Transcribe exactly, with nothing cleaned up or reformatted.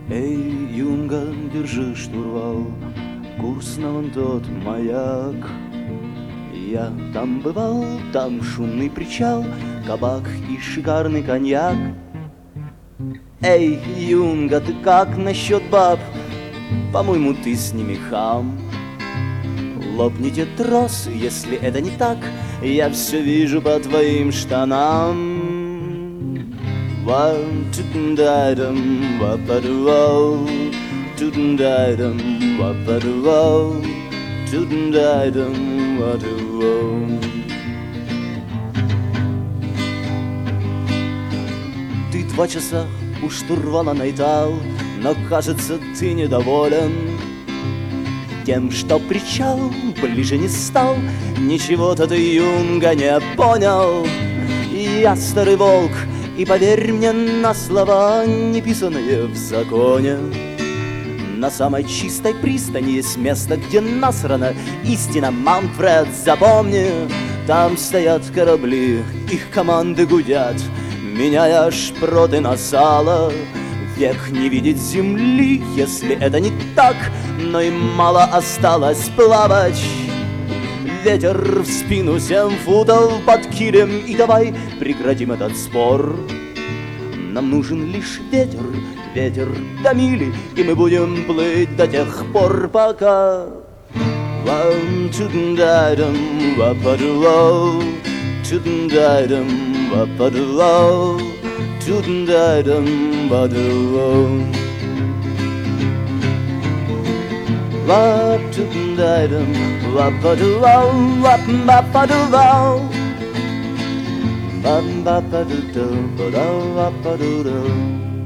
Эй, юнга, держи штурвал, курс на вон тот маяк. Я там бывал, там шумный причал, кабак и шикарный коньяк. Эй, юнга, ты как насчет баб? По-моему, ты с ними хам. Лопните тросы, если это не так, я все вижу по твоим штанам. One, two, da-dum, wa-ba-do-oh, two-da-dum, wa-ba-do-oh, two-da-dum, wa-do-oh. Ты два часа у штурвала наитал, но, кажется, ты недоволен тем, что причал ближе не стал. Ничего-то ты, юнга, не понял. Я старый волк, и поверь мне на слова, не писанные в законе. На самой чистой пристани есть место, где насрано истина, Манфред, запомни. Там стоят корабли, их команды гудят, меняя шпроты на сало. Век не видеть земли, если это не так, но им мало осталось плавать. Ветер в спину, семь футов под килем, и давай прекратим этот спор. Нам нужен лишь ветер, ветер до мили, и мы будем плыть до тех пор, пока. One, two-da-dum, wa-ba-do-oh, two-da-dum, wa-ba-do-oh, two-da-dum, wa-do-oh. Wa-two-da-dum, wa-ba-do-oh, wa-ba-ba-do-oh, ba-ba-ba-do-do, ba-do-ba-ba-do-do.